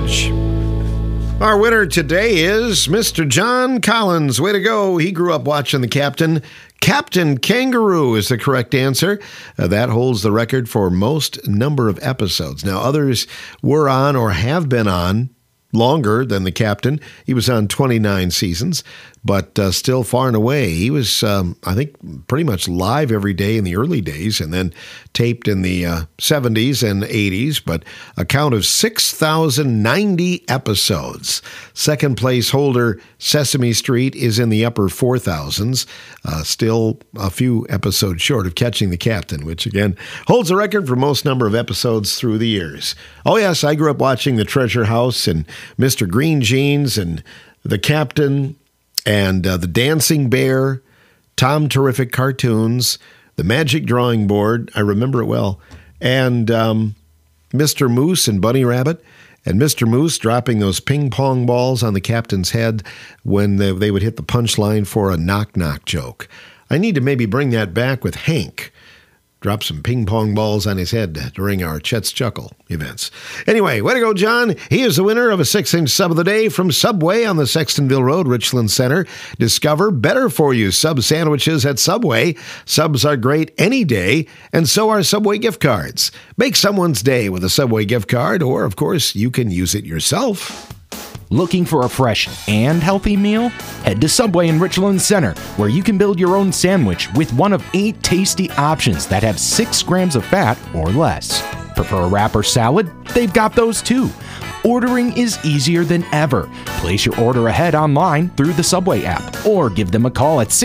message. Our winner today is Mr. John Collins. Way to go. He grew up watching the Captain. Captain Kangaroo is the correct answer. That holds the record for most number of episodes. Now, others were on or have been on longer than the Captain. He was on 29 seasons, but still far and away. He was, I think, pretty much live every day in the early days and then taped in the 70s and 80s, but a count of 6,090 episodes. Second place holder Sesame Street is in the upper 4,000s, still a few episodes short of Catching the Captain, which again holds the record for most number of episodes through the years. Oh yes, I grew up watching The Treasure House and Mr. Green Jeans and The Captain and The Dancing Bear, Tom Terrific cartoons, The Magic Drawing Board, I remember it well, and Mr. Moose and Bunny Rabbit, and Mr. Moose dropping those ping pong balls on the Captain's head when they would hit the punchline for a knock-knock joke. I need to maybe bring that back with Hank. Drop some ping pong balls on his head during our Chet's Chuckle events. Anyway, way to go, John. He is the winner of a 6-inch sub of the day from Subway on the Sextonville Road, Richland Center. Discover better-for-you sub sandwiches at Subway. Subs are great any day, and so are Subway gift cards. Make someone's day with a Subway gift card, or, of course, you can use it yourself. Looking for a fresh and healthy meal? Head to Subway in Richland Center, where you can build your own sandwich with one of 8 tasty options that have 6 grams of fat or less. Prefer a wrap or salad? They've got those too. Ordering is easier than ever. Place your order ahead online through the Subway app or give them a call at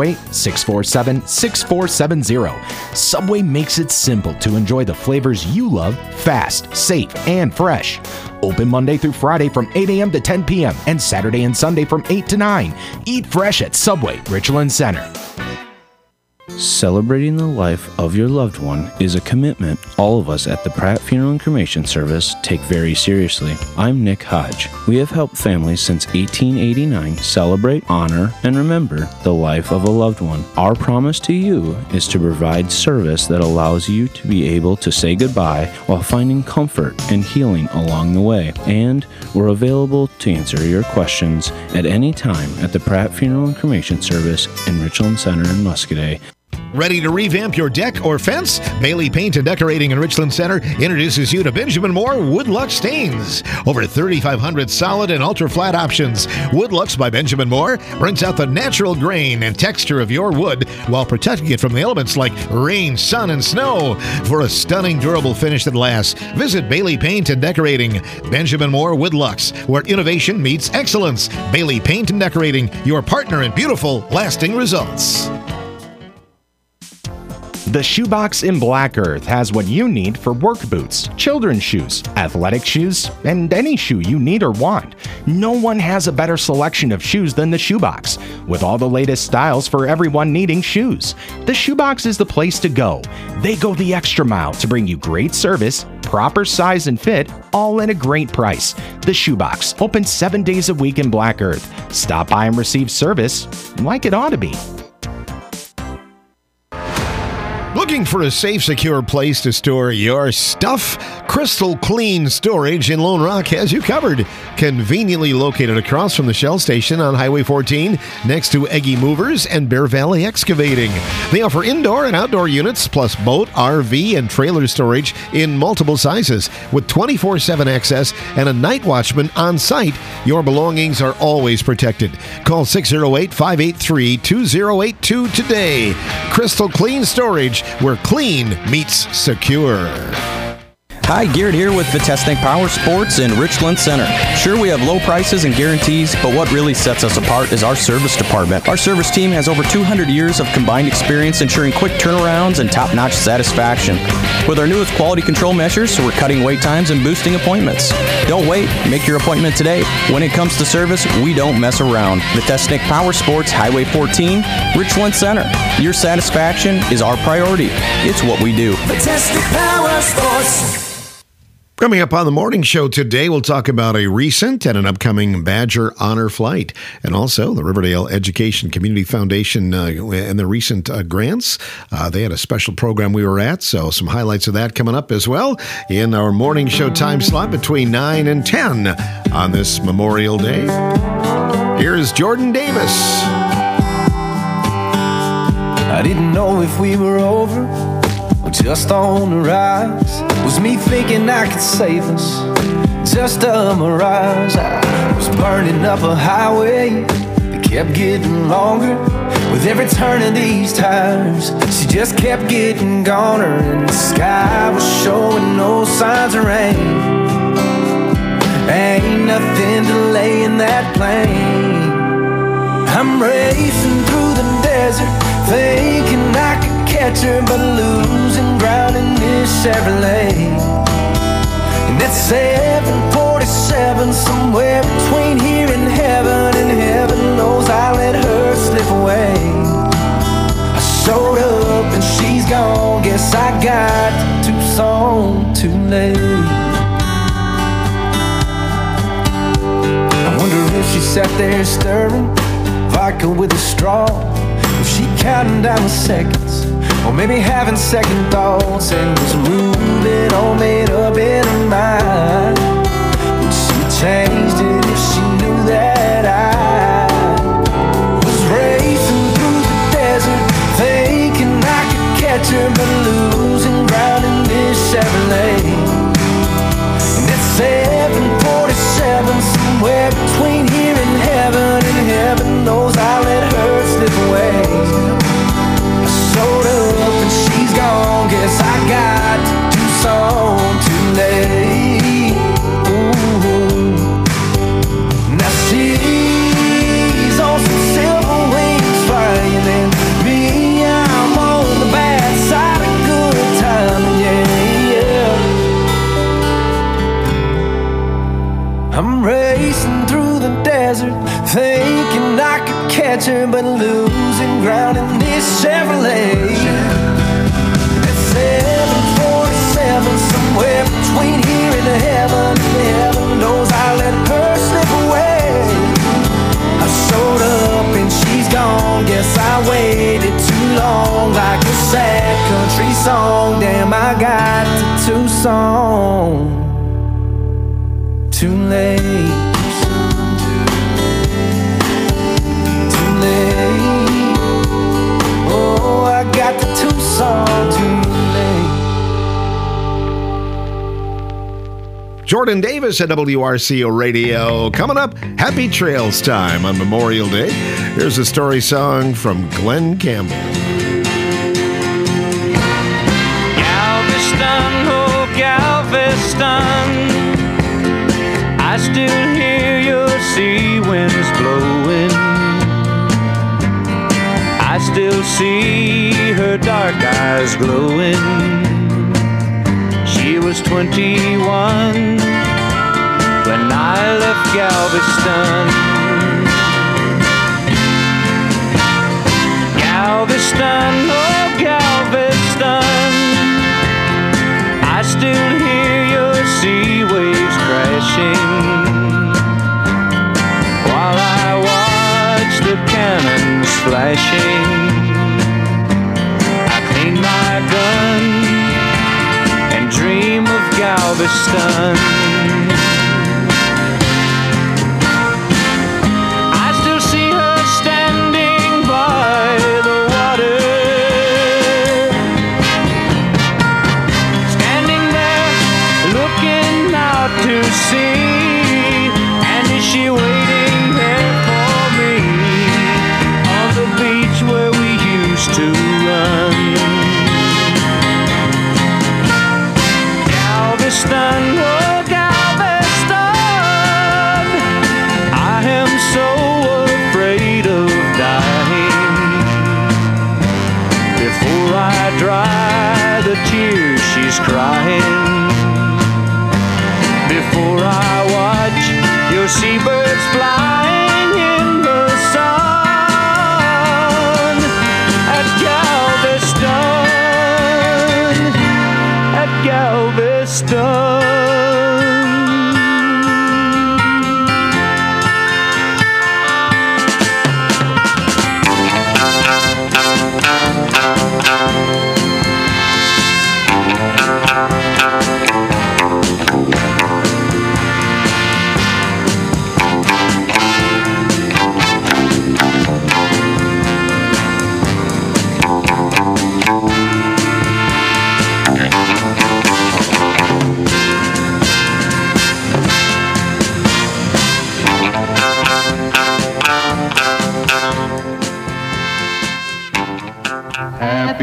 608-647-6470. Subway makes it simple to enjoy the flavors you love fast, safe, and fresh. Open Monday through Friday from 8 a.m. to 10 p.m. and Saturday and Sunday from 8 to 9. Eat fresh at Subway, Richland Center. Celebrating the life of your loved one is a commitment all of us at the Pratt Funeral and Cremation Service take very seriously. I'm Nick Hodge. We have helped families since 1889 celebrate, honor, and remember the life of a loved one. Our promise to you is to provide service that allows you to be able to say goodbye while finding comfort and healing along the way. And we're available to answer your questions at any time at the Pratt Funeral and Cremation Service in Richland Center in Muscoda. Ready to revamp your deck or fence? Bailey Paint and Decorating in Richland Center introduces you to Benjamin Moore Woodlux Stains. Over 3,500 solid and ultra-flat options. Woodlux by Benjamin Moore brings out the natural grain and texture of your wood while protecting it from the elements like rain, sun, and snow. For a stunning, durable finish that lasts, visit Bailey Paint and Decorating. Benjamin Moore Woodlux, where innovation meets excellence. Bailey Paint and Decorating, your partner in beautiful, lasting results. The Shoebox in Black Earth has what you need for work boots, children's shoes, athletic shoes, and any shoe you need or want. No one has a better selection of shoes than the Shoebox, with all the latest styles for everyone needing shoes. The Shoebox is the place to go. They go the extra mile to bring you great service, proper size and fit, all at a great price. The Shoebox, open 7 days a week in Black Earth. Stop by and receive service like it ought to be. Looking for a safe, secure place to store your stuff? Crystal Clean Storage in Lone Rock has you covered. Conveniently located across from the Shell Station on Highway 14, next to Eggy Movers and Bear Valley Excavating. They offer indoor and outdoor units, plus boat, RV, and trailer storage in multiple sizes. With 24/7 access and a night watchman on site, your belongings are always protected. Call 608-583-2082 today. Crystal Clean Storage, where clean meets secure. Hi, Garrett here with Vitesnik Power Sports in Richland Center. Sure, we have low prices and guarantees, but what really sets us apart is our service department. Our service team has over 200 years of combined experience ensuring quick turnarounds and top-notch satisfaction. With our newest quality control measures, we're cutting wait times and boosting appointments. Don't wait. Make your appointment today. When it comes to service, we don't mess around. Vitesnik Power Sports, Highway 14, Richland Center. Your satisfaction is our priority. It's what we do. Vitesnik Power Sports. Coming up on the morning show today, we'll talk about a recent and an upcoming Badger Honor Flight, and also the Riverdale Education Community Foundation and the recent grants. They had a special program we were at, so some highlights of that coming up as well in our morning show time slot between 9 and 10 on this Memorial Day. Here's Jordan Davis. I didn't know if we were over or just on the rise. Was me thinking I could save us, just a mirage. I was burning up a highway that kept getting longer. With every turn of these tires, she just kept getting goner. And the sky was showing no signs of rain. Ain't nothing delaying that plane. I'm racing through the desert, thinking I could catch her, but losing ground in this Chevrolet. And at 747, somewhere between here and heaven knows I let her slip away. I showed up and she's gone, guess I got to Tucson too late. I wonder if she sat there stirring vodka with a straw, if she counting down the seconds, or maybe having second thoughts, and was moving all made up in her mind. Would she changed it if she knew that I was racing through the desert, thinking I could catch her, but losing ground in this Chevrolet. And at 747, somewhere between here and heaven knows I let her slip away. I showed up and she's gone, guess I got to Tucson too late. Ooh. Now she's on some silver wings flying, and me, I'm on the bad side of good time, yeah. I'm racing through the desert, thinking I could catch her, but losing ground in this Chevrolet. At 747, somewhere between here and heaven knows I let her slip away. I showed up and she's gone, guess I waited too long, like a sad country song. Damn, I got to Tucson too late. Oh, I got the Tucson too late. Jordan Davis at WRCO Radio. Coming up, Happy Trails time on Memorial Day. Here's a story song from Glenn Campbell. Galveston, oh Galveston, I still hear your sea winds blowing. I still see her dark eyes glowing. She was 21 when I left Galveston. Galveston, oh Galveston, I still hear your sea waves crashing while I watch the cannons flashing. I clean my gun and dream of Galveston. I still see her standing by the water, standing there looking out to sea. And is she waiting there for me on the beach where we used to run? Galveston, oh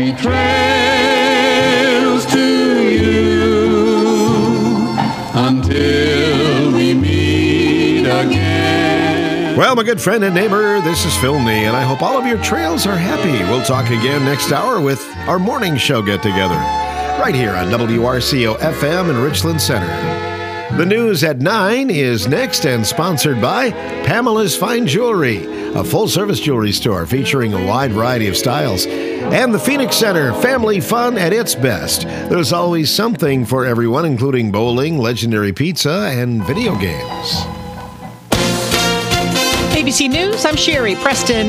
happy trails to you until we meet again. Well, my good friend and neighbor, this is Phil Nee, and I hope all of your trails are happy. We'll talk again next hour with our morning show get-together, right here on WRCO FM in Richland Center. The news at 9 is next and sponsored by Pamela's Fine Jewelry, a full-service jewelry store featuring a wide variety of styles. And the Phoenix Center, family fun at its best. There's always something for everyone, including bowling, legendary pizza, and video games. ABC News, I'm Sherry Preston.